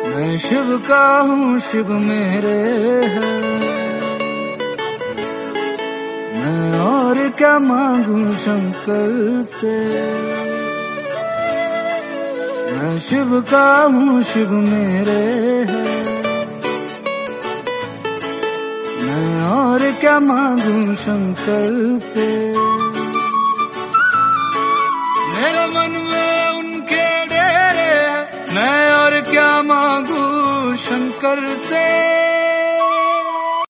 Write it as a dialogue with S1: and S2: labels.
S1: मैं शिव का हूँ, शिव मेरे है। मैं और क्या मांगू शंकर से। मैं शिव का हूँ, शिव मेरे है। मैं और क्या मांगू शंकर से। मेरे मन में उनके डेरे हैं, मैं और क्या मांगू शंकर से।